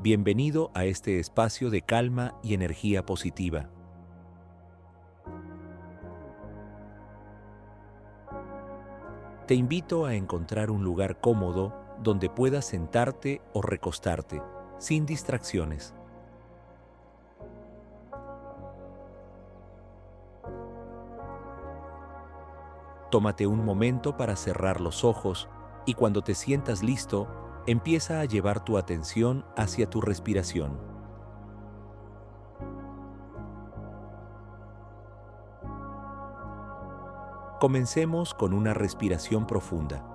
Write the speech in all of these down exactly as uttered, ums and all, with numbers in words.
Bienvenido a este espacio de calma y energía positiva. Te invito a encontrar un lugar cómodo donde puedas sentarte o recostarte, sin distracciones. Tómate un momento para cerrar los ojos y cuando te sientas listo, empieza a llevar tu atención hacia tu respiración. Comencemos con una respiración profunda.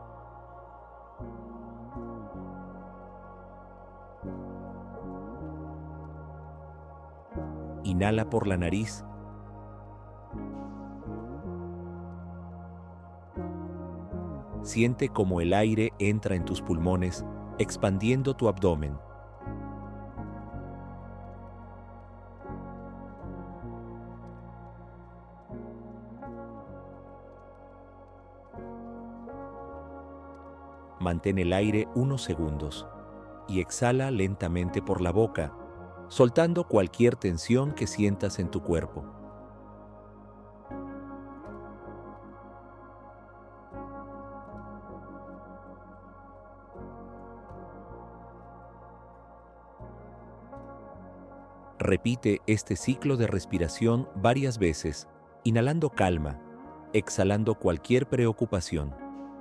Inhala por la nariz. Siente cómo el aire entra en tus pulmones, expandiendo tu abdomen. Mantén el aire unos segundos y exhala lentamente por la boca, soltando cualquier tensión que sientas en tu cuerpo. Repite este ciclo de respiración varias veces, inhalando calma, exhalando cualquier preocupación.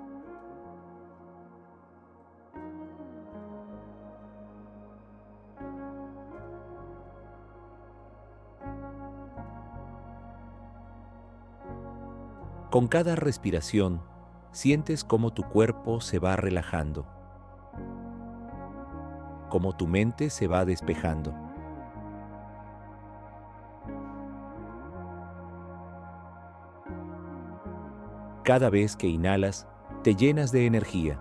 Con cada respiración, sientes cómo tu cuerpo se va relajando, cómo tu mente se va despejando. Cada vez que inhalas, te llenas de energía.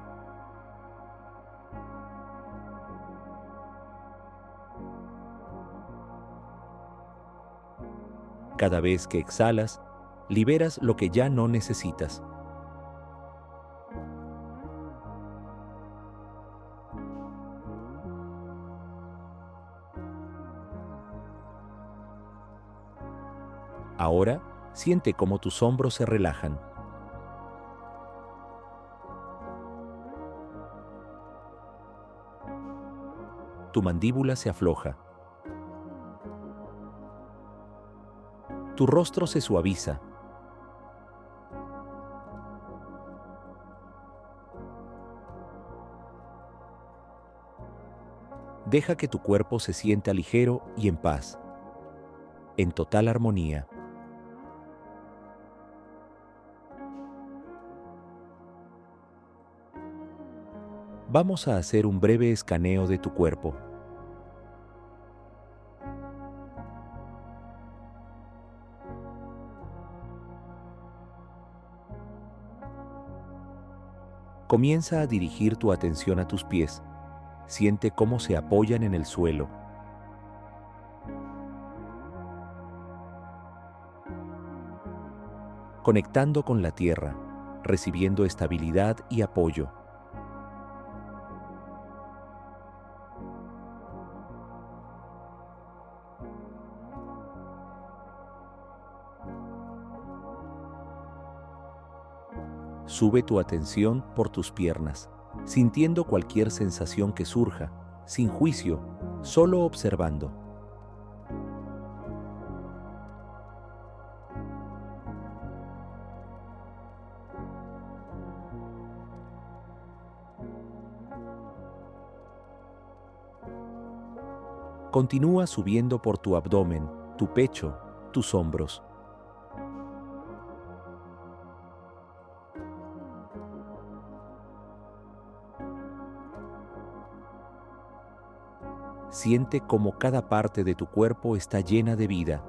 Cada vez que exhalas, liberas lo que ya no necesitas. Ahora, siente cómo tus hombros se relajan. Tu mandíbula se afloja. Tu rostro se suaviza. Deja que tu cuerpo se sienta ligero y en paz, en total armonía. Vamos a hacer un breve escaneo de tu cuerpo. Comienza a dirigir tu atención a tus pies. Siente cómo se apoyan en el suelo. Conectando con la tierra, recibiendo estabilidad y apoyo. Sube tu atención por tus piernas, sintiendo cualquier sensación que surja, sin juicio, solo observando. Continúa subiendo por tu abdomen, tu pecho, tus hombros. Siente cómo cada parte de tu cuerpo está llena de vida.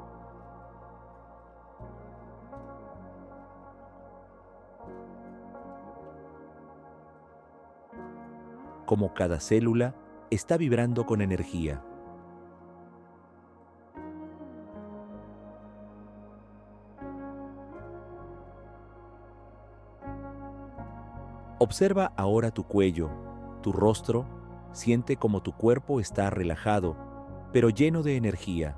Cómo cada célula está vibrando con energía. Observa ahora tu cuello, tu rostro Siente como tu cuerpo está relajado, pero lleno de energía,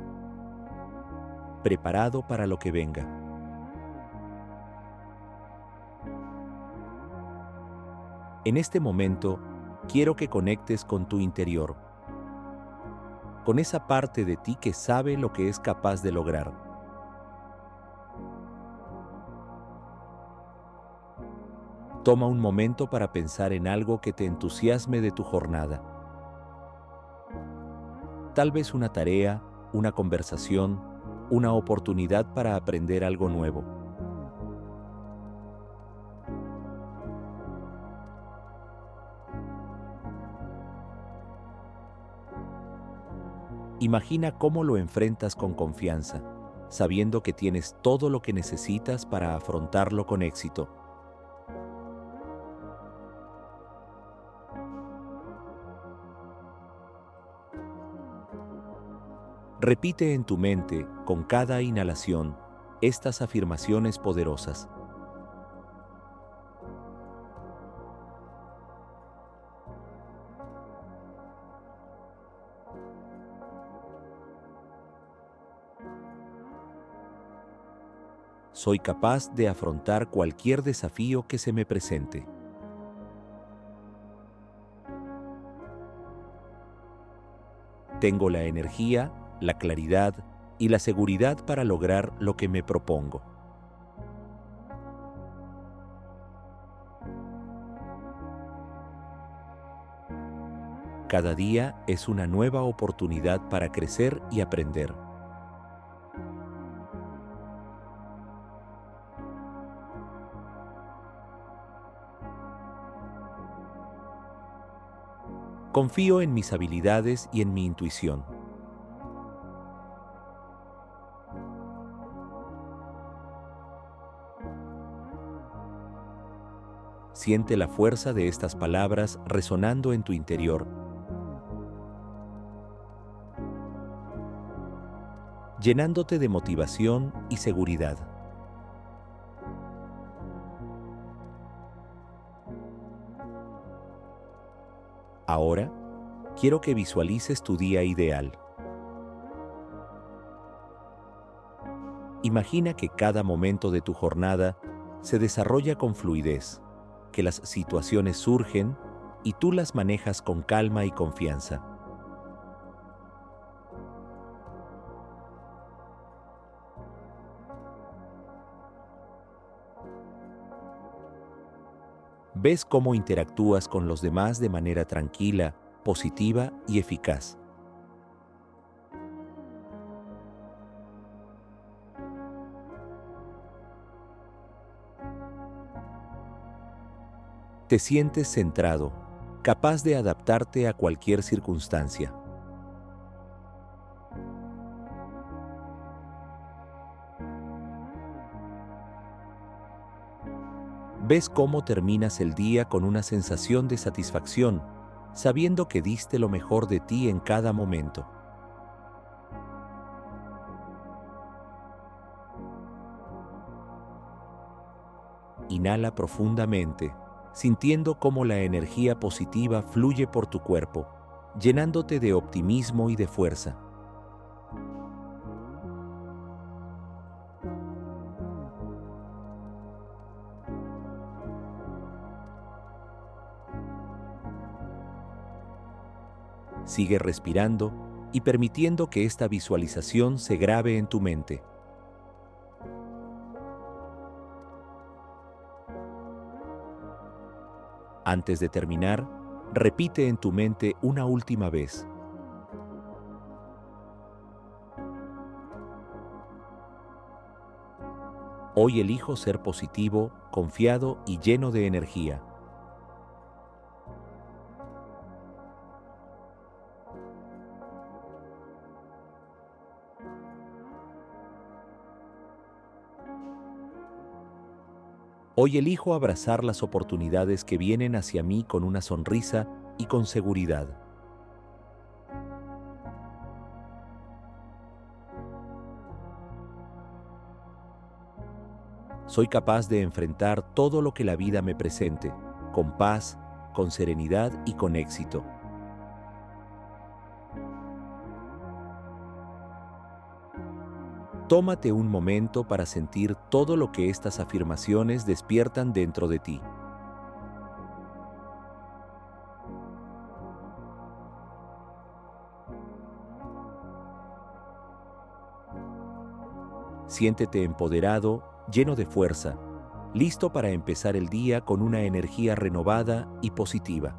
preparado para lo que venga. En este momento, quiero que conectes con tu interior, con esa parte de ti que sabe lo que es capaz de lograr. Toma un momento para pensar en algo que te entusiasme de tu jornada. Tal vez una tarea, una conversación, una oportunidad para aprender algo nuevo. Imagina cómo lo enfrentas con confianza, sabiendo que tienes todo lo que necesitas para afrontarlo con éxito. Repite en tu mente, con cada inhalación, estas afirmaciones poderosas. Soy capaz de afrontar cualquier desafío que se me presente. Tengo la energía, la claridad y la seguridad para lograr lo que me propongo. Cada día es una nueva oportunidad para crecer y aprender. Confío en mis habilidades y en mi intuición. Siente la fuerza de estas palabras resonando en tu interior, llenándote de motivación y seguridad. Ahora, quiero que visualices tu día ideal. Imagina que cada momento de tu jornada se desarrolla con fluidez, que las situaciones surgen y tú las manejas con calma y confianza. Ves cómo interactúas con los demás de manera tranquila, positiva y eficaz. Te sientes centrado, capaz de adaptarte a cualquier circunstancia. Ves cómo terminas el día con una sensación de satisfacción, sabiendo que diste lo mejor de ti en cada momento. Inhala profundamente, sintiendo cómo la energía positiva fluye por tu cuerpo, llenándote de optimismo y de fuerza. Sigue respirando y permitiendo que esta visualización se grabe en tu mente. Antes de terminar, repite en tu mente una última vez. Hoy elijo ser positivo, confiado y lleno de energía. Hoy elijo abrazar las oportunidades que vienen hacia mí con una sonrisa y con seguridad. Soy capaz de enfrentar todo lo que la vida me presente, con paz, con serenidad y con éxito. tómate un momento para sentir todo lo que estas afirmaciones despiertan dentro de ti. Siéntete empoderado, lleno de fuerza, listo para empezar el día con una energía renovada y positiva.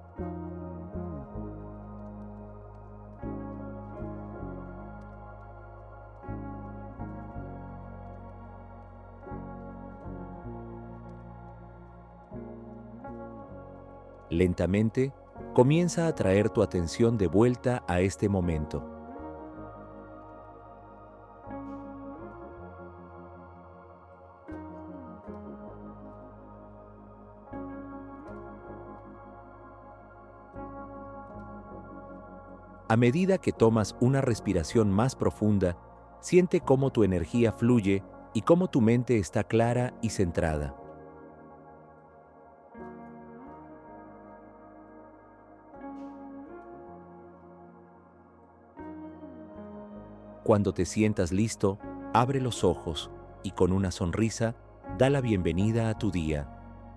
Lentamente, comienza a traer tu atención de vuelta a este momento. A medida que tomas una respiración más profunda, siente cómo tu energía fluye y cómo tu mente está clara y centrada. Cuando te sientas listo, abre los ojos y con una sonrisa, da la bienvenida a tu día.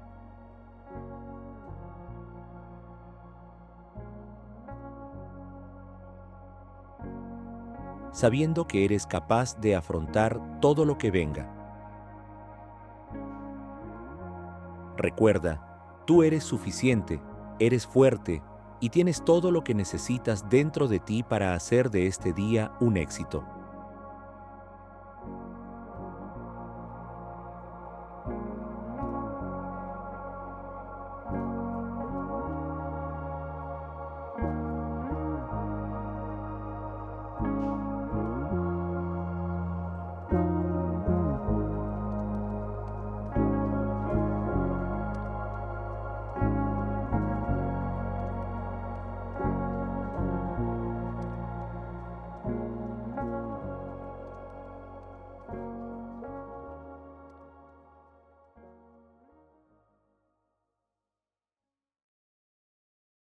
Sabiendo que eres capaz de afrontar todo lo que venga. Recuerda, tú eres suficiente, eres fuerte y tienes todo lo que necesitas dentro de ti para hacer de este día un éxito.